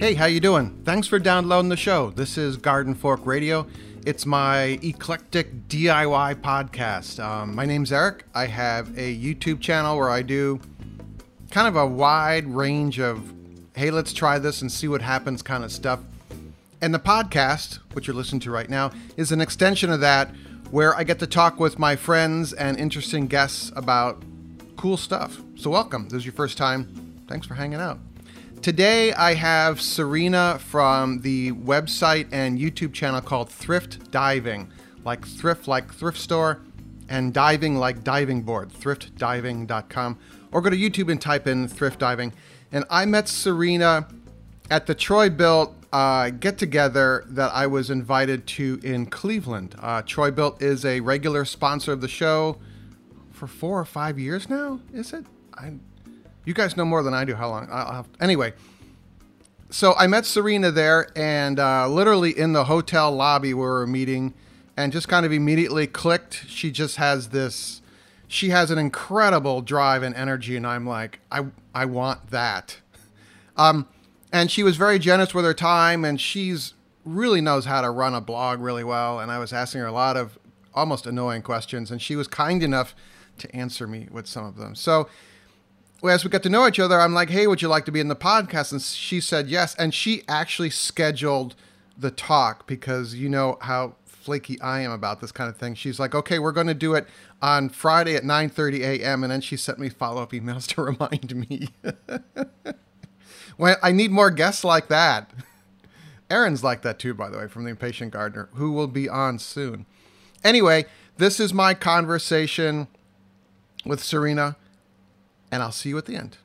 Hey, how you doing? Thanks for downloading the show. This is Garden Fork Radio. It's my eclectic DIY podcast. My name's Eric. I have a YouTube channel where I do kind of a wide range of, hey, let's try this and see what happens kind of stuff. And the podcast, which you're listening to right now, is an extension of that where I get to talk with my friends and interesting guests about cool stuff. So welcome. This is your first time. Thanks for hanging out. Today I have Serena from the website and YouTube channel called Thrift Diving, like thrift store, and diving like diving board, thriftdiving.com, or go to YouTube and type in Thrift Diving. And I met Serena at the Troy-Bilt get-together that I was invited to in Cleveland. Troy-Bilt is a regular sponsor of the show for 4 or 5 years now, is it? You guys know more than I do how long. Anyway, so I met Serena there, and literally in the hotel lobby we were meeting, and just kind of immediately clicked. She just has this, she has an incredible drive and energy, and I'm like, I want that. And she was very generous with her time, and she's really knows how to run a blog really well, and I was asking her a lot of almost annoying questions, and she was kind enough to answer me with some of them. So as we got to know each other, I'm like, hey, would you like to be in the podcast? And she said yes. And she actually scheduled the talk because you know how flaky I am about this kind of thing. She's like, okay, we're going to do it on Friday at 9:30 a.m. And then she sent me follow-up emails to remind me. Well, I need more guests like that. Aaron's like that too, by the way, from The Impatient Gardener, who will be on soon. Anyway, this is my conversation with Serena. And I'll see you at the end.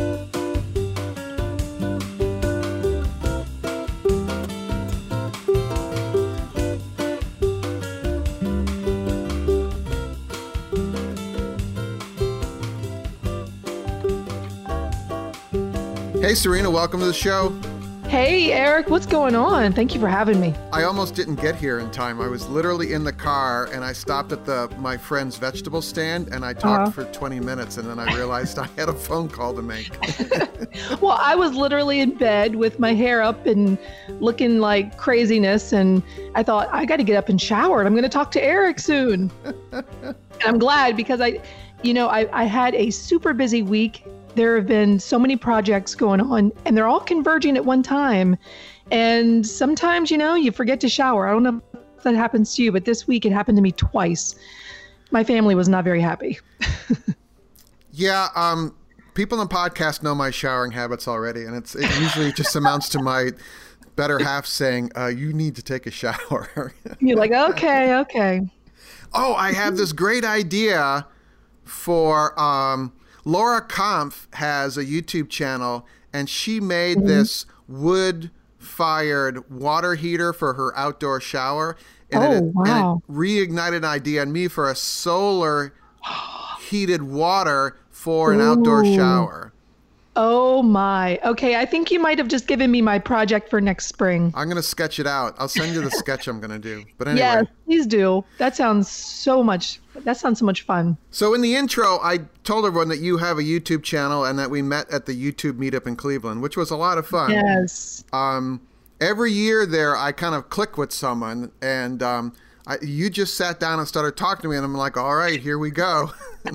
Hey, Serena, welcome to the show. Hey, Eric, what's going on? Thank you for having me. I almost didn't get here in time. I was literally in the car, and I stopped at my friend's vegetable stand, and I talked for 20 minutes, and then I realized I had a phone call to make. Well, I was literally in bed with my hair up and looking like craziness, and I thought, I got to get up and shower, and I'm going to talk to Eric soon. And I'm glad because I had a super busy week. There have been so many projects going on, and they're all converging at one time. And sometimes, you forget to shower. I don't know if that happens to you, but this week it happened to me twice. My family was not very happy. Yeah, people in the podcast know my showering habits already, and it usually just amounts to my better half saying, you need to take a shower. You're like, okay. Oh, I have this great idea for... Laura Kampf has a YouTube channel, and she made this wood-fired water heater for her outdoor shower. And it reignited an idea in me for a solar heated water for an outdoor shower. Oh my. Okay, I think you might have just given me my project for next spring. I'm going to sketch it out. I'll send you the sketch I'm going to do. But anyway. Yes, please do. That sounds so much fun. So in the intro, I told everyone that you have a YouTube channel and that we met at the YouTube meetup in Cleveland, which was a lot of fun. Yes. Every year there, I kind of click with someone, and you just sat down and started talking to me, and I'm like, all right, here we go.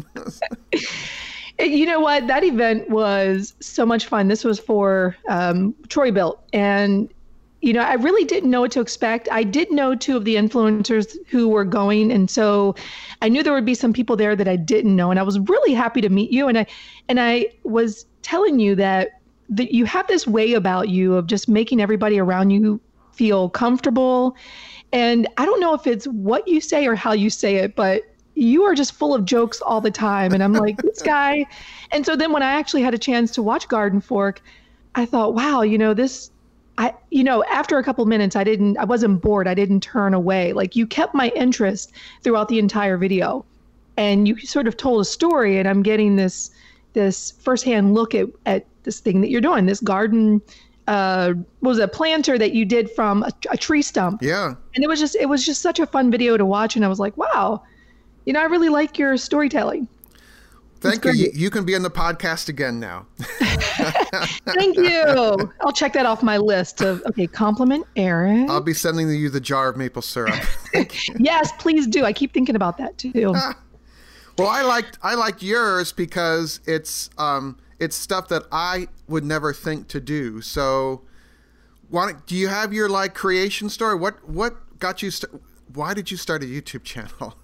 You know what? That event was so much fun. This was for Troy-Bilt. And, I really didn't know what to expect. I did know 2 of the influencers who were going. And so I knew there would be some people there that I didn't know. And I was really happy to meet you. And I was telling you that you have this way about you of just making everybody around you feel comfortable. And I don't know if it's what you say or how you say it, but you are just full of jokes all the time. And I'm like, this guy. And so then when I actually had a chance to watch Garden Fork, I thought, wow, after a couple minutes, I wasn't bored. I didn't turn away. Like, you kept my interest throughout the entire video, and you sort of told a story, and I'm getting this firsthand look at this thing that you're doing, this garden, was a planter that you did from a tree stump. Yeah. And it was just such a fun video to watch. And I was like, wow, I really like your storytelling. Thank you. You can be on the podcast again now. Thank you. I'll check that off my list of, okay, compliment Eric. I'll be sending you the jar of maple syrup. Yes, please do. I keep thinking about that too. Well, I liked yours because it's stuff that I would never think to do. So, do you have your like creation story? What got you? Why did you start a YouTube channel?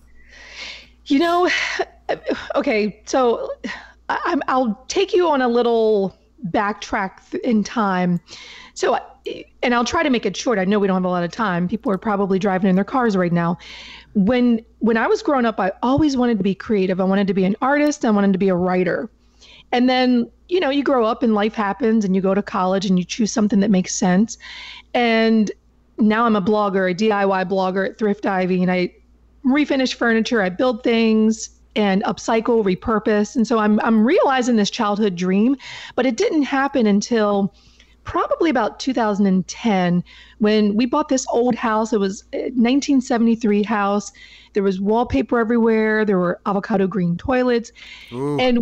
Okay, so I'll take you on a little backtrack in time. So, and I'll try to make it short. I know we don't have a lot of time. People are probably driving in their cars right now. When I was growing up, I always wanted to be creative. I wanted to be an artist. I wanted to be a writer. And then, you grow up and life happens and you go to college and you choose something that makes sense. And now I'm a blogger, a DIY blogger at Thrift Ivy, and I refinish furniture. I build things and upcycle, repurpose. And so I'm realizing this childhood dream, but it didn't happen until probably about 2010 when we bought this old house. It was a 1973 house. There was wallpaper everywhere. There were avocado green toilets. Ooh. And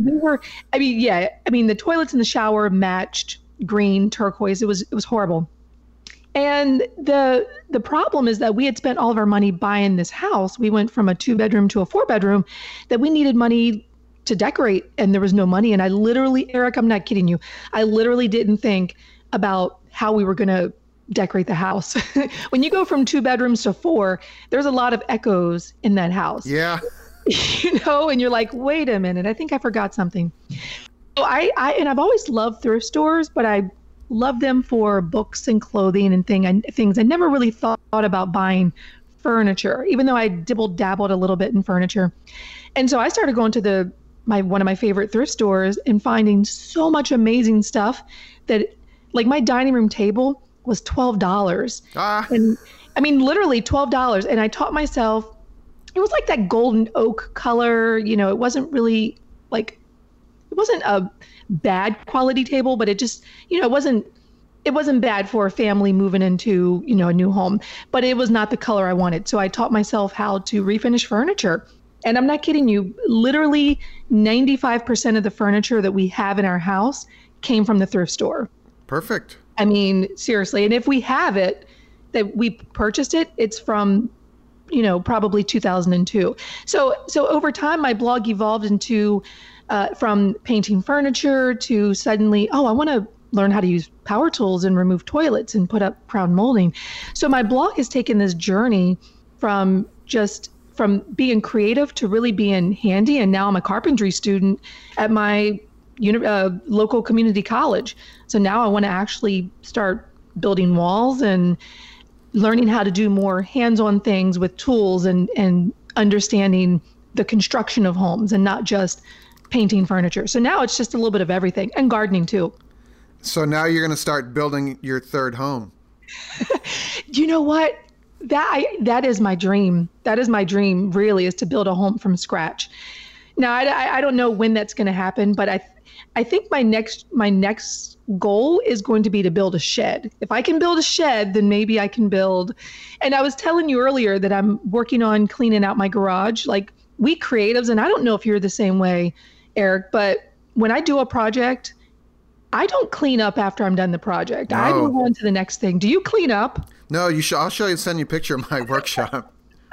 the toilets in the shower matched green turquoise. It was horrible. And the problem is that we had spent all of our money buying this house. We went from a 2-bedroom to a 4-bedroom, that we needed money to decorate, and there was no money. And I literally, Eric, I'm not kidding you, I literally didn't think about how we were going to decorate the house. When you go from 2 bedrooms to 4, there's a lot of echoes in that house. Yeah. And you're like, wait a minute, I think I forgot something. So I've always loved thrift stores, but I love them for books and clothing and things. I never really thought about buying furniture, even though I dabbled a little bit in furniture. And so I started going to one of my favorite thrift stores and finding so much amazing stuff that, like, my dining room table was $12. And I mean, literally $12. And I taught myself, it was like that golden oak color, it wasn't really like, it wasn't a bad quality table, but it just, it wasn't bad for a family moving into, a new home, but it was not the color I wanted. So I taught myself how to refinish furniture. And I'm not kidding you, literally 95% of the furniture that we have in our house came from the thrift store. Perfect. I mean, seriously. And if we have it, that we purchased it, it's from, probably 2002. So over time, my blog evolved into from painting furniture to suddenly, I want to learn how to use power tools and remove toilets and put up crown molding. So my blog has taken this journey from being creative to really being handy. And now I'm a carpentry student at my local community college. So now I want to actually start building walls and learning how to do more hands-on things with tools and understanding the construction of homes and not just painting furniture. So now it's just a little bit of everything, and gardening too. So now you're going to start building your third home. You know what? That is my dream. That is my dream, really, is to build a home from scratch. Now, I don't know when that's going to happen, but I think my next goal is going to be to build a shed. If I can build a shed, then maybe I can build. And I was telling you earlier that I'm working on cleaning out my garage. Like, we creatives, and I don't know if you're the same way, Eric, but when I do a project, I don't clean up after I'm done the project. No. I move on to the next thing. Do you clean up? No, I'll send you a picture of my workshop.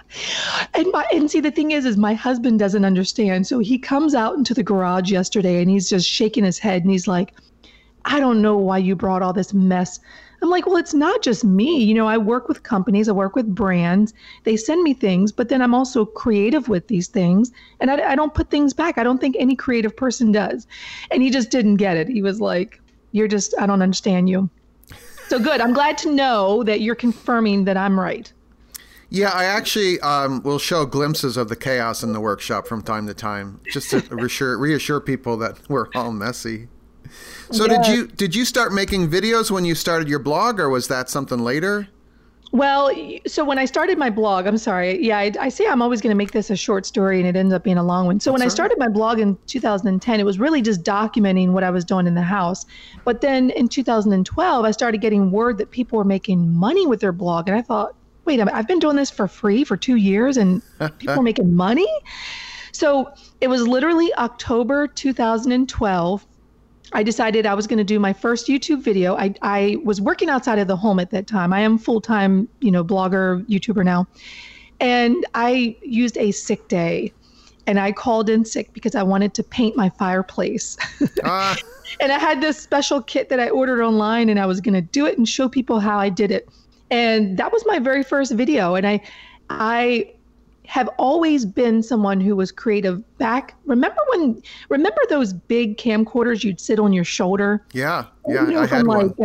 And see, the thing is my husband doesn't understand. So he comes out into the garage yesterday and he's just shaking his head and he's like, I don't know why you brought all this mess. I'm like, well, it's not just me. I work with companies, I work with brands. They send me things, but then I'm also creative with these things. And I don't put things back. I don't think any creative person does. And he just didn't get it. He was like, I don't understand you. So good. I'm glad to know that you're confirming that I'm right. Yeah, I actually will show glimpses of the chaos in the workshop from time to time, just to reassure people that we're all messy. So yeah. Did you start making videos when you started your blog, or was that something later? Well, so when I started my blog, I'm sorry. Yeah, I say I'm always going to make this a short story and it ends up being a long one. So when I started my blog in 2010, it was really just documenting what I was doing in the house. But then in 2012, I started getting word that people were making money with their blog. And I thought, wait a minute, I've been doing this for free for 2 years and people are making money? So it was literally October 2012. I decided I was going to do my first YouTube video. I was working outside of the home at that time. I am full-time, blogger, YouTuber now. And I used a sick day, and I called in sick because I wanted to paint my fireplace. And I had this special kit that I ordered online, and I was going to do it and show people how I did it. And that was my very first video. And I have always been someone who was creative back. Remember those big camcorders you'd sit on your shoulder? Yeah. I had one.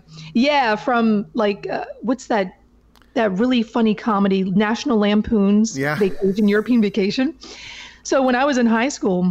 From what's that really funny comedy, National Lampoon's Vacation, European Vacation. So when I was in high school,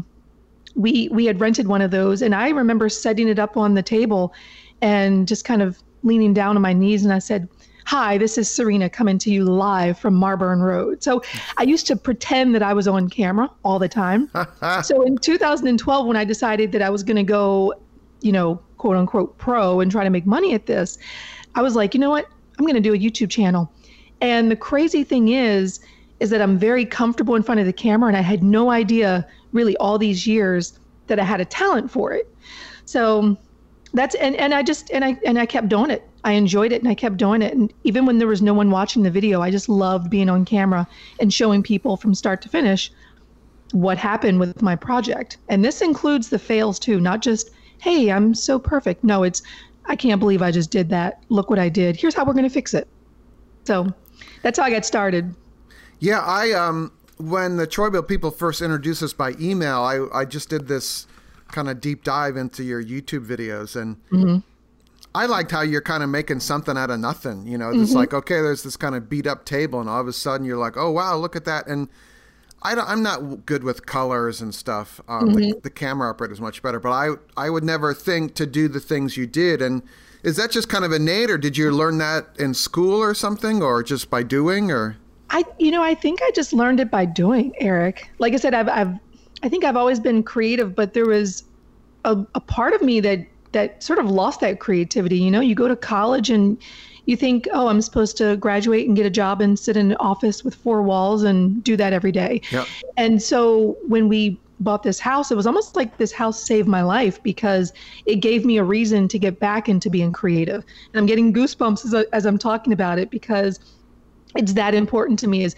we had rented one of those, and I remember setting it up on the table and just kind of leaning down on my knees, and I said, "Hi, this is Serena coming to you live from Marburn Road." So I used to pretend that I was on camera all the time. So in 2012, when I decided that I was going to go, quote unquote pro and try to make money at this, I was like, you know what? I'm going to do a YouTube channel. And the crazy thing is that I'm very comfortable in front of the camera, and I had no idea really all these years that I had a talent for it. So that's, and I kept doing it. I enjoyed it, and I kept doing it. And even when there was no one watching the video, I just loved being on camera and showing people from start to finish what happened with my project. And this includes the fails too, not just, hey, I'm so perfect. No, it's, I can't believe I just did that. Look what I did. Here's how we're going to fix it. So that's how I got started. Yeah, when the Troy-Bilt people first introduced us by email, I just did this kind of deep dive into your YouTube videos, and I liked how you're kind of making something out of nothing. It's like, okay, there's this kind of beat up table, and all of a sudden you're like, oh wow, look at that. And I'm not good with colors and stuff. The camera operator is much better, but I would never think to do the things you did. And is that just kind of innate, or did you learn that in school or something, or just by doing, or? I think I just learned it by doing, Eric. Like I said, I think I've always been creative, but there was a part of me that sort of lost that creativity. You go to college and you think, oh, I'm supposed to graduate and get a job and sit in an office with four walls and do that every day. Yep. And so when we bought this house, it was almost like this house saved my life, because it gave me a reason to get back into being creative. And I'm getting goosebumps as I'm talking about it, because it's that important to me, is,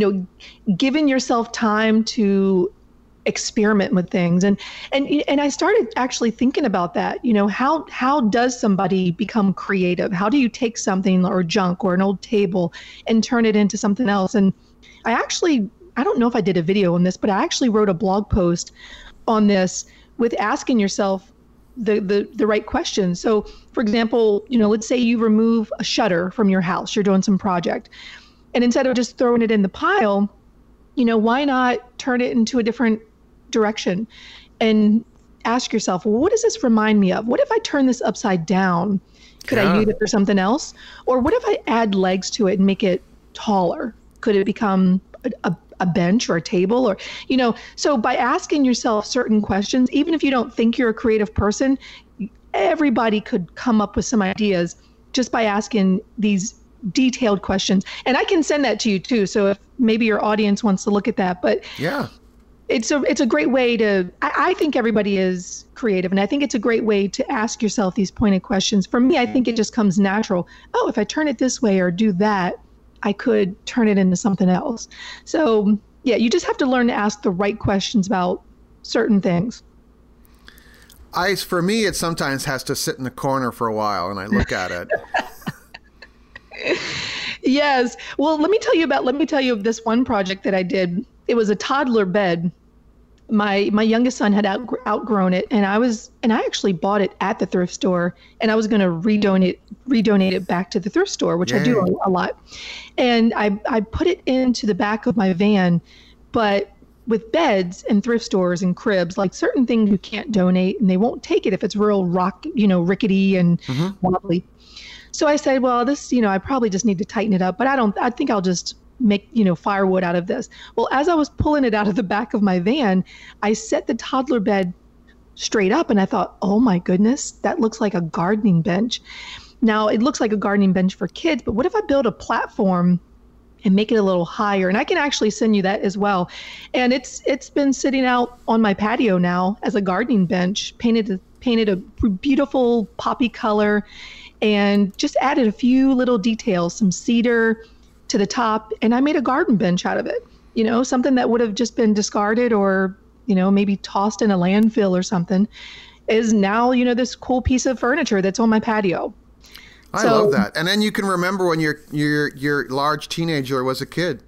giving yourself time to experiment with things. And I started actually thinking about that. How does somebody become creative? How do you take something or junk or an old table and turn it into something else? And I don't know if I did a video on this, but I actually wrote a blog post on this with asking yourself the right questions. So for example, let's say you remove a shutter from your house, you're doing some project. And instead of just throwing it in the pile, why not turn it into a different direction and ask yourself, well, what does this remind me of? What if I turn this upside down? Could I use it for something else? Or what if I add legs to it and make it taller? Could it become a bench or a table? Or, so by asking yourself certain questions, even if you don't think you're a creative person, everybody could come up with some ideas just by asking these detailed questions. And I can send that to you too. So if maybe your audience wants to look at that, but yeah, it's a great way to, I think everybody is creative, and I think it's a great way to ask yourself these pointed questions. For me, I think it just comes natural. Oh, if I turn it this way or do that, I could turn it into something else. So yeah, you just have to learn to ask the right questions about certain things. For me, it sometimes has to sit in the corner for a while and I look at it. Yes. Well, let me tell you of this one project that I did. It was a toddler bed. My youngest son had outgrown it, and I actually bought it at the thrift store, and I was going to redonate it back to the thrift store, which I do a lot. And I put it into the back of my van, but with beds and thrift stores and cribs, like certain things you can't donate, and they won't take it if it's real rickety and wobbly. So I said, well, this, I probably just need to tighten it up, but I think I'll just make, firewood out of this. Well, as I was pulling it out of the back of my van, I set the toddler bed straight up and I thought, oh my goodness, that looks like a gardening bench. Now it looks like a gardening bench for kids, but what if I build a platform and make it a little higher. And I can actually send you that as well. And it's been sitting out on my patio now as a gardening bench, painted a beautiful poppy color, and just added a few little details, some cedar to the top, and I made a garden bench out of it. Something that would have just been discarded or, maybe tossed in a landfill or something is now, this cool piece of furniture that's on my patio. I love that. And then you can remember when your large teenager was a kid,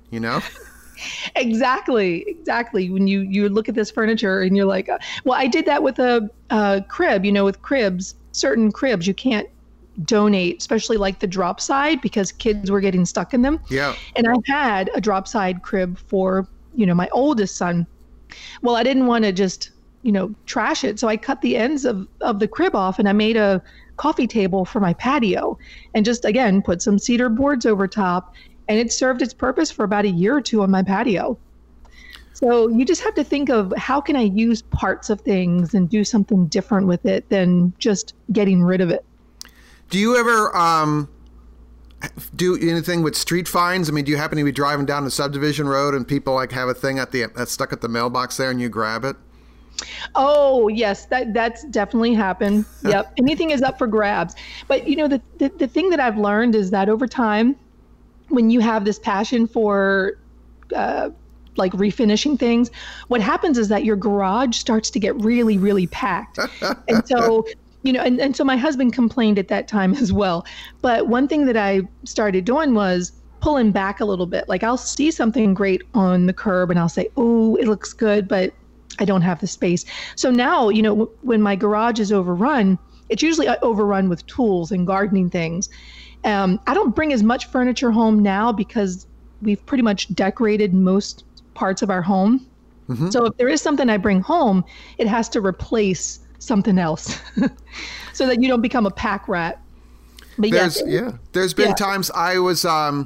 Exactly. When you look at this furniture and you're like, well, I did that with a crib, with cribs, certain cribs you can't donate, especially like the drop side, because kids were getting stuck in them. Yeah. And I had a drop side crib for, my oldest son. Well, I didn't want to just, trash it. So I cut the ends of the crib off and I made a coffee table for my patio and just, again, put some cedar boards over top, and it served its purpose for about a year or two on my patio. So you just have to think of how can I use parts of things and do something different with it than just getting rid of it. Do you ever do anything with street finds? I mean, do you happen to be driving down the subdivision road and people like have a thing that's stuck at the mailbox there and you grab it? Oh, yes, that's definitely happened. Yep. Anything is up for grabs. But, the thing that I've learned is that over time, when you have this passion for like refinishing things, what happens is that your garage starts to get really, really packed. And so and so my husband complained at that time as well. But one thing that I started doing was pulling back a little bit. Like I'll see something great on the curb and I'll say, oh, it looks good, but I don't have the space. So now, when my garage is overrun, it's usually overrun with tools and gardening things. I don't bring as much furniture home now because we've pretty much decorated most parts of our home. Mm-hmm. So if there is something I bring home, it has to replace something else so that you don't become a pack rat. But there's been times I was I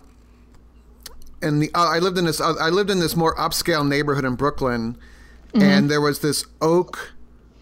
lived in this more upscale neighborhood in Brooklyn, mm-hmm. and there was this oak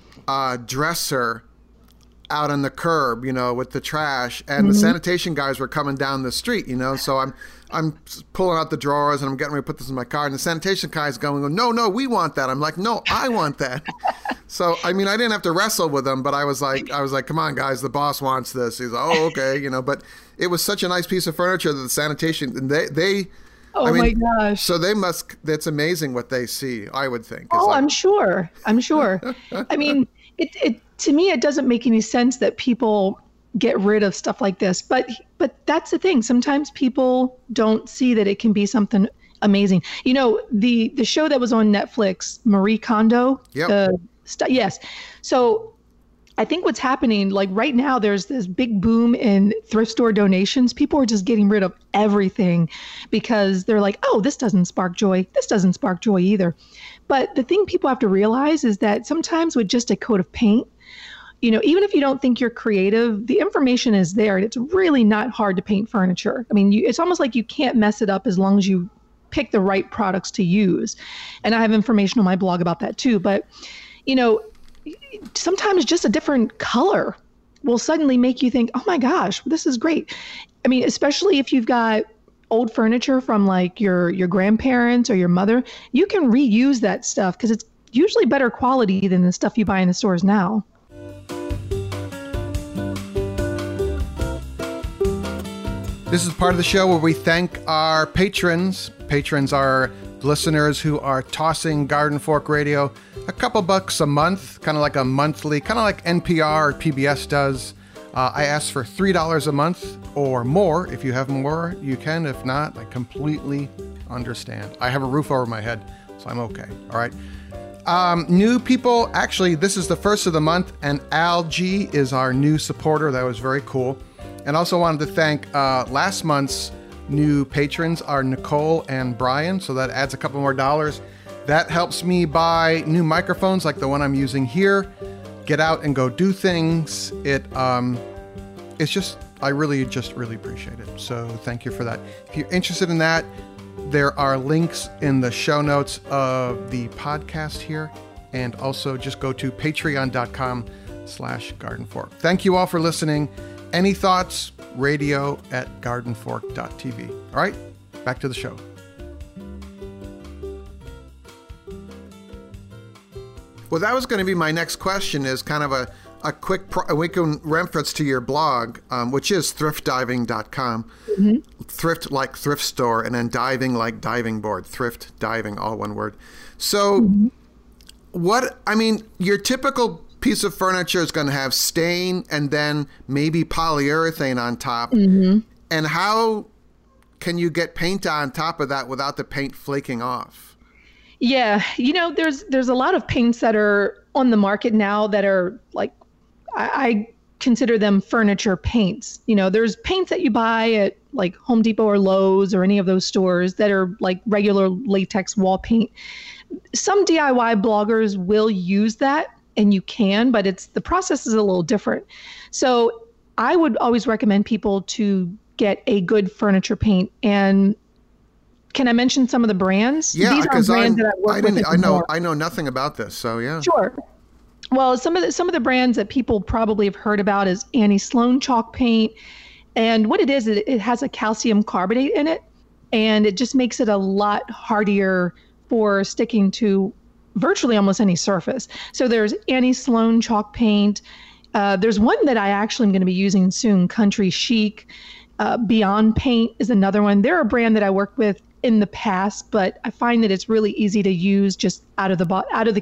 dresser out on the curb, with the trash, and mm-hmm. the sanitation guys were coming down the street, so I'm pulling out the drawers and I'm getting ready to put this in my car, and the sanitation guy's going, no, we want that. I'm like, no, I want that. So, I mean, I didn't have to wrestle with him, but I was like, come on, guys, the boss wants this. He's like, oh, okay, but it was such a nice piece of furniture that the sanitation, and they oh my gosh. So that's amazing what they see, I would think. Oh, I'm sure. I mean, it to me, it doesn't make any sense that people get rid of stuff like this, but that's the thing. Sometimes people don't see that it can be something amazing. The show that was on Netflix, Marie Kondo. Yep. Yes. So I think what's happening, like right now, there's this big boom in thrift store donations. People are just getting rid of everything because they're like, oh, this doesn't spark joy. This doesn't spark joy either. But the thing people have to realize is that sometimes with just a coat of paint, even if you don't think you're creative, the information is there, and it's really not hard to paint furniture. I mean, it's almost like you can't mess it up as long as you pick the right products to use. And I have information on my blog about that too. But, sometimes just a different color will suddenly make you think, oh my gosh, this is great. I mean, especially if you've got old furniture from like your grandparents or your mother, you can reuse that stuff because it's usually better quality than the stuff you buy in the stores now. This is part of the show where we thank our patrons. Patrons are listeners who are tossing Garden Fork Radio a couple bucks a month, kind of like a monthly, kind of like NPR or PBS does. I ask for $3 a month or more. If you have more, you can. If not, I completely understand. I have a roof over my head, so I'm okay. All right. New people, actually, this is the first of the month, and Al G is our new supporter. That was very cool. And also wanted to thank last month's new patrons are Nicole and Brian, so that adds a couple more dollars. That helps me buy new microphones like the one I'm using here, get out and go do things. It's just, I really appreciate it. So thank you for that. If you're interested in that, there are links in the show notes of the podcast here, and also just go to patreon.com/gardenfork. Thank you all for listening. Any thoughts? Radio@gardenfork.tv. All right. Back to the show. Well, that was going to be my next question, is kind of a quick reference to your blog, which is thriftdiving.com. Mm-hmm. Thrift like thrift store, and then diving like diving board. Thrift diving, all one word. So your typical piece of furniture is going to have stain and then maybe polyurethane on top. Mm-hmm. And how can you get paint on top of that without the paint flaking off? Yeah, there's a lot of paints that are on the market now that are like, I consider them furniture paints. There's paints that you buy at like Home Depot or Lowe's or any of those stores that are like regular latex wall paint. Some DIY bloggers will use that, and you can, but the process is a little different. So I would always recommend people to get a good furniture paint. And can I mention some of the brands? Yeah, because I know nothing about this. So yeah. Sure. Well, some of the brands that people probably have heard about is Annie Sloan chalk paint. And what it is, it has a calcium carbonate in it, and it just makes it a lot hardier for sticking to virtually almost any surface. So there's Annie Sloan chalk paint. There's one that I actually am going to be using soon, Country Chic. Beyond Paint is another one. They're a brand that I worked with in the past, but I find that it's really easy to use just out of the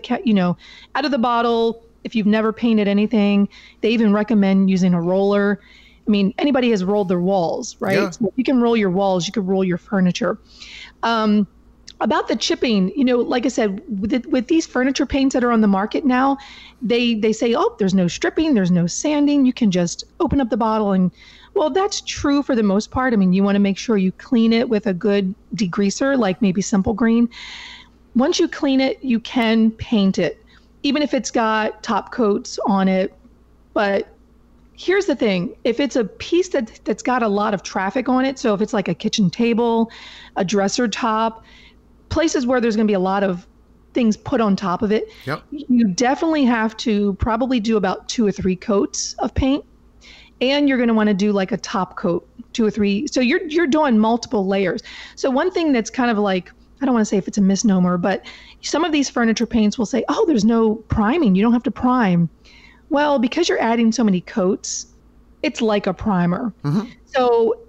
bottle. If you've never painted anything, they even recommend using a roller. I mean, anybody has rolled their walls, right? Yeah. So if you can roll your walls, you can roll your furniture. About the chipping, like I said, with these furniture paints that are on the market now, they say, oh, there's no stripping, there's no sanding. You can just open up the bottle and, well, that's true for the most part. I mean, you want to make sure you clean it with a good degreaser, like maybe Simple Green. Once you clean it, you can paint it, even if it's got top coats on it. But here's the thing. If it's a piece that's got a lot of traffic on it, so if it's like a kitchen table, a dresser top, places where there's going to be a lot of things put on top of it, yep, you definitely have to probably do about 2 or 3 coats of paint. And you're going to want to do like a top coat, 2 or 3. So you're doing multiple layers. So one thing that's kind of like, I don't want to say if it's a misnomer, but some of these furniture paints will say, oh, there's no priming. You don't have to prime. Well, because you're adding so many coats, it's like a primer. Mm-hmm. So,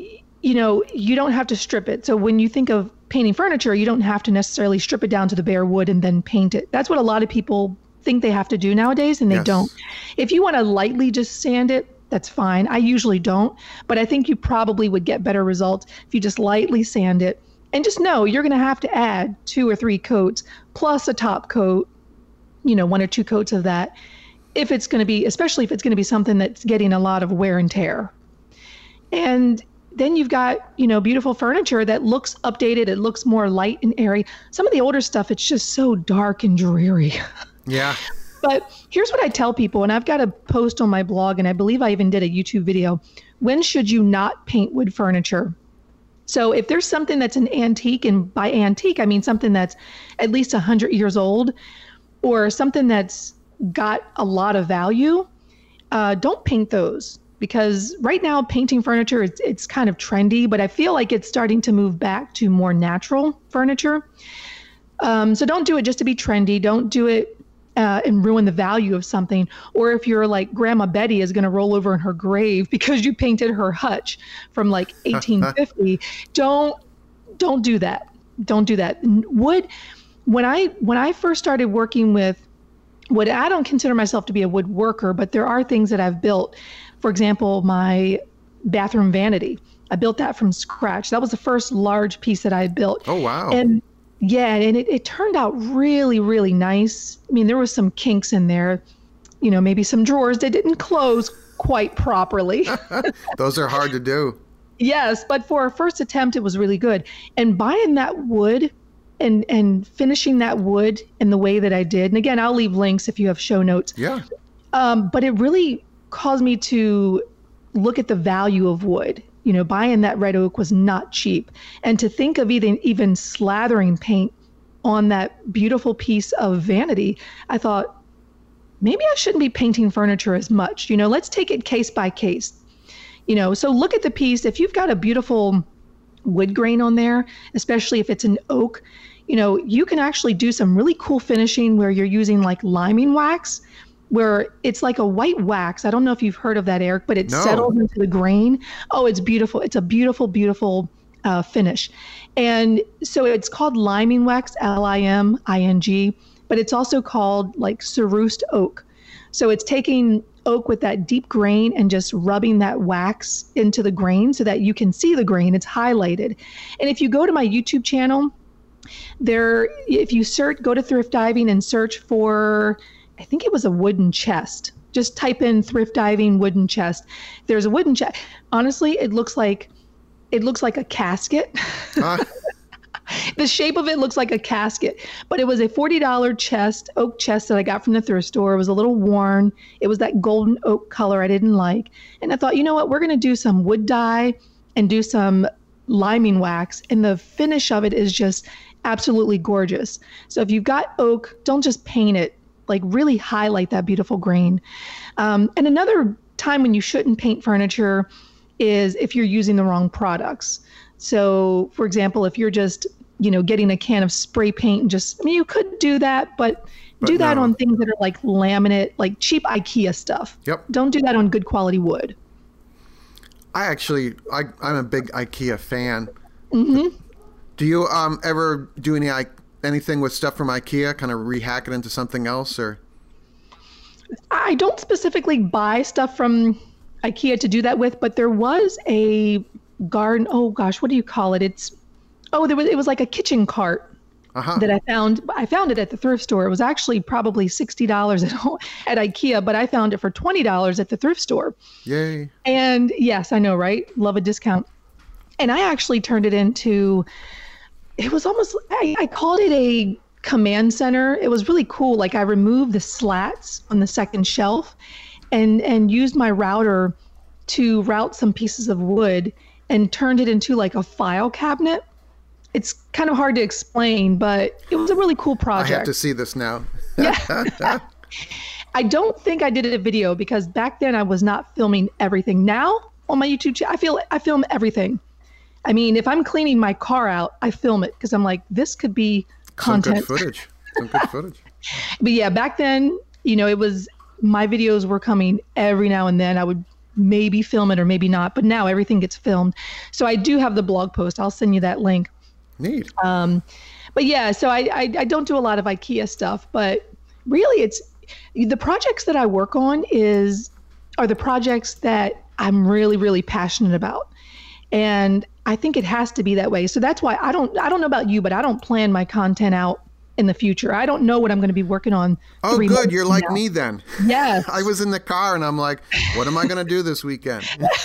you don't have to strip it. So when you think of painting furniture, you don't have to necessarily strip it down to the bare wood and then paint it. That's what a lot of people think they have to do nowadays, and they don't. If you want to lightly just sand it, that's fine. I usually don't, but I think you probably would get better results if you just lightly sand it. And just know you're going to have to add 2 or 3 coats plus a top coat, 1 or 2 coats of that, especially if it's going to be something that's getting a lot of wear and tear. And then you've got, beautiful furniture that looks updated. It looks more light and airy. Some of the older stuff, it's just so dark and dreary. Yeah. But here's what I tell people, and I've got a post on my blog, and I believe I even did a YouTube video. When should you not paint wood furniture? So if there's something that's an antique, and by antique, I mean something that's at least 100 years old, or something that's got a lot of value, don't paint those. Because right now, painting furniture, it's kind of trendy, but I feel like it's starting to move back to more natural furniture. So don't do it just to be trendy. Don't do it and ruin the value of something. Or if you're like Grandma Betty is going to roll over in her grave because you painted her hutch from like 1850, don't do that. Don't do that. Wood, when I first started working with wood, I don't consider myself to be a woodworker, but there are things that I've built. For example, my bathroom vanity, I built that from scratch. That was the first large piece that I had built. Oh, wow. And yeah, and it turned out really, really nice. I mean, there was some kinks in there, maybe some drawers that didn't close quite properly. Those are hard to do. Yes, but for a first attempt, it was really good. And buying that wood and finishing that wood in the way that I did, and again, I'll leave links if you have show notes. Yeah. But it really caused me to look at the value of wood. Buying that red oak was not cheap. And to think of even slathering paint on that beautiful piece of vanity, I thought, maybe I shouldn't be painting furniture as much. Let's take it case by case. So look at the piece. If you've got a beautiful wood grain on there, especially if it's an oak, you can actually do some really cool finishing where you're using like liming wax, where it's like a white wax. I don't know if you've heard of that, Eric, but it settles into the grain. Oh, it's beautiful. It's a beautiful, beautiful finish. And so it's called liming wax, Liming, but it's also called like Cerussed oak. So it's taking oak with that deep grain and just rubbing that wax into the grain so that you can see the grain. It's highlighted. And if you go to my YouTube channel, if you go to Thrift Diving and search for, I think it was a wooden chest. Just type in Thrift Diving wooden chest. There's a wooden chest. Honestly, it looks like a casket. The shape of it looks like a casket, but it was a $40 chest, oak chest that I got from the thrift store. It was a little worn. It was that golden oak color I didn't like. And I thought, you know what, we're going to do some wood dye and do some liming wax. And the finish of it is just absolutely gorgeous. So if you've got oak, don't just paint it, like really highlight that beautiful grain. And another time when you shouldn't paint furniture is if you're using the wrong products. So for example, if you're just, getting a can of spray paint and you could do that, but do that on things that are like laminate, like cheap IKEA stuff. Yep. Don't do that on good quality wood. I'm a big IKEA fan. Mm-hmm. Do you ever do anything with stuff from IKEA, kind of rehack it into something else, or? I don't specifically buy stuff from IKEA to do that with, but there was a garden. Oh gosh, what do you call it? It was like a kitchen cart that I found. I found it at the thrift store. It was actually probably $60 at IKEA, but I found it for $20 at the thrift store. Yay. And yes, I know, right? Love a discount. And I actually turned it into, it was almost, I called it a command center. It was really cool. Like I removed the slats on the second shelf and used my router to route some pieces of wood and turned it into like a file cabinet. It's kind of hard to explain, but it was a really cool project. I have to see this now. Yeah. I don't think I did a video because back then I was not filming everything. Now on my YouTube channel, I film everything. I mean, if I'm cleaning my car out, I film it because I'm like, this could be content. Some good footage. But yeah, back then, it was, my videos were coming every now and then. I would maybe film it or maybe not, but now everything gets filmed. So I do have the blog post. I'll send you that link. Neat. But yeah, so I don't do a lot of IKEA stuff, but really it's the projects that I work on are the projects that I'm really, really passionate about. And I think it has to be that way. So that's why I don't know about you, but I don't plan my content out in the future. I don't know what I'm going to be working on. Oh, good. You're like me then. Yes. I was in the car and I'm like, what am I going to do this weekend?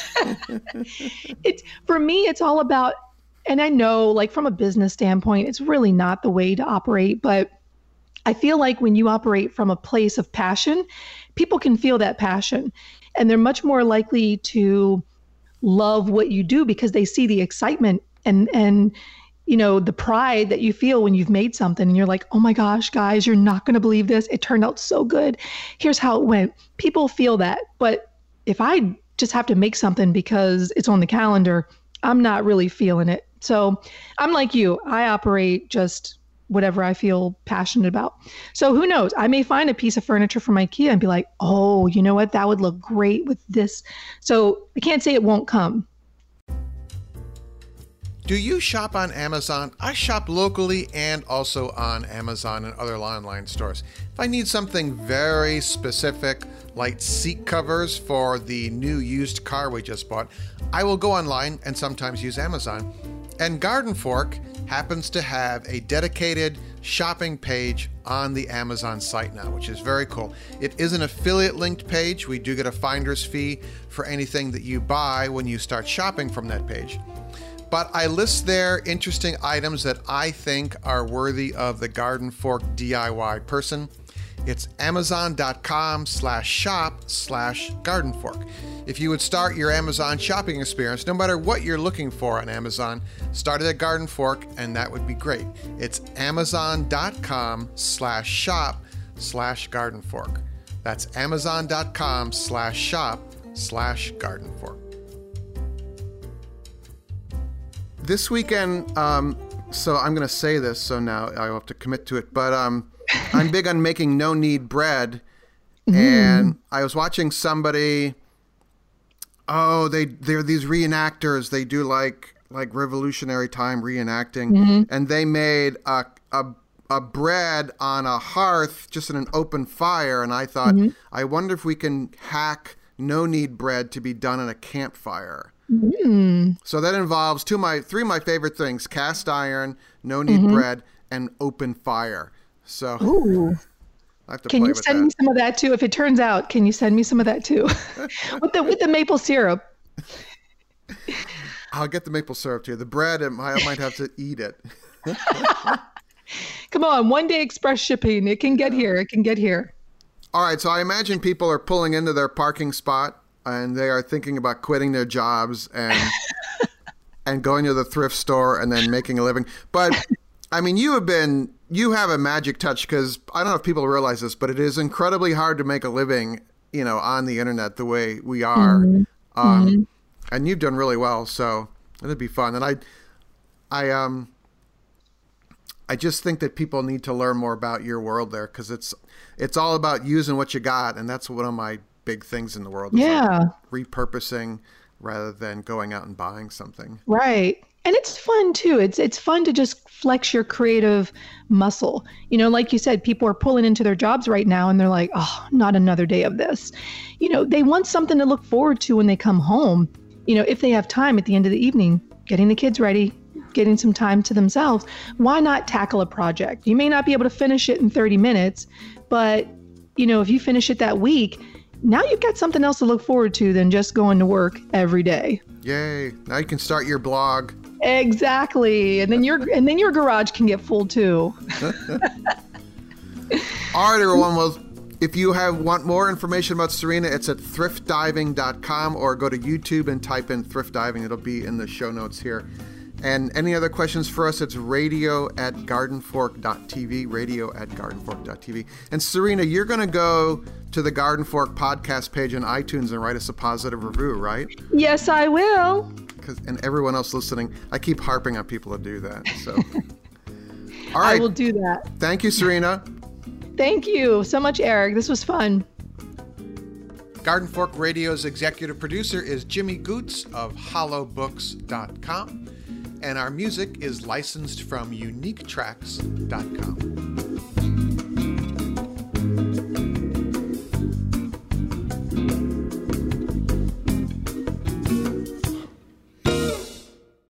For me, it's all about, and I know like from a business standpoint, it's really not the way to operate, but I feel like when you operate from a place of passion, people can feel that passion and they're much more likely to love what you do because they see the excitement and the pride that you feel when you've made something and you're like, oh my gosh, guys, you're not going to believe this. It turned out so good. Here's how it went. People feel that. But if I just have to make something because it's on the calendar, I'm not really feeling it. So I'm like you. I operate just whatever I feel passionate about. So who knows? I may find a piece of furniture from IKEA and be like, oh, you know what? That would look great with this. So I can't say it won't come. Do you shop on Amazon? I shop locally and also on Amazon and other online stores. If I need something very specific, like seat covers for the new used car we just bought, I will go online and sometimes use Amazon. And Garden Fork happens to have a dedicated shopping page on the Amazon site now, which is very cool. It is an affiliate linked page. We do get a finder's fee for anything that you buy when you start shopping from that page. But I list there interesting items that I think are worthy of the Garden Fork DIY person. It's amazon.com/shop/gardenfork. If you would start your Amazon shopping experience, no matter what you're looking for on Amazon, start it at Garden Fork, and that would be great. It's amazon.com/shop/gardenfork. That's amazon.com/shop/gardenfork. this weekend, so I'm going to say this, so now I have to commit to it, but I'm big on making no-knead bread, and I was watching somebody, they're these reenactors, they do like Revolutionary time reenacting, and they made a bread on a hearth, just in an open fire, and I thought, I wonder if we can hack no-knead bread to be done in a campfire. So that involves three of my favorite things: cast iron, no-knead bread, and open fire. So I have to can play you with send that. me some of that too? If it turns out, can you send me some of that too? with the maple syrup. I'll get the maple syrup to you. The bread, I might have to eat it. Come on, 1-day express shipping. It can get here. It can get here. All right, so I imagine people are pulling into their parking spot and they are thinking about quitting their jobs and going to the thrift store and then making a living. But I mean, you have a magic touch, because I don't know if people realize this, but it is incredibly hard to make a living, on the internet the way we are. And you've done really well, so it'd be fun. And I just think that people need to learn more about your world there, because it's all about using what you got, and that's one of my big things in the world. Yeah. Like repurposing rather than going out and buying something. Right. And it's fun too. It's fun to just flex your creative muscle. Like you said, people are pulling into their jobs right now and they're like, oh, not another day of this. They want something to look forward to when they come home. If they have time at the end of the evening, getting the kids ready, getting some time to themselves, why not tackle a project? You may not be able to finish it in 30 minutes, but if you finish it that week, now you've got something else to look forward to than just going to work every day. Yay. Now you can start your blog. Exactly. And then your garage can get full too. All right, everyone. Well, if you want more information about Serena, it's at thriftdiving.com, or go to YouTube and type in thrift diving. It'll be in the show notes here. And any other questions for us, it's radio@gardenfork.tv, radio@gardenfork.tv. And Serena, you're going to go to the Garden Fork podcast page on iTunes and write us a positive review, right? Yes, I will. And everyone else listening, I keep harping on people to do that. So, all right. I will do that. Thank you, Serena. Thank you so much, Eric. This was fun. Garden Fork Radio's executive producer is Jimmy Goots of hollowbooks.com. And our music is licensed from uniquetracks.com.